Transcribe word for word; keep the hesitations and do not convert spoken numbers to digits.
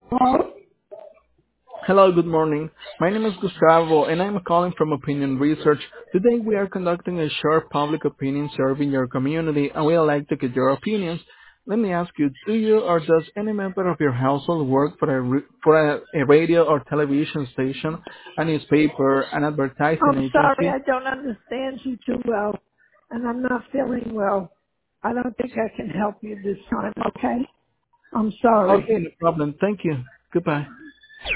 Hello? Hello, good morning. My name is Gustavo, and I'm calling from Opinion Research. Today, we are conducting a short public opinion survey in your community, and we would like to get your opinions. Let me ask you, do you or does any member of your household work for a, re- for a, a radio or television station, a newspaper, an advertising I'm sorry, agency? I don't understand you too well, and I'm not feeling well. I don't think I can help you this time, okay? I'm sorry. Okay, no problem. Thank you. Goodbye.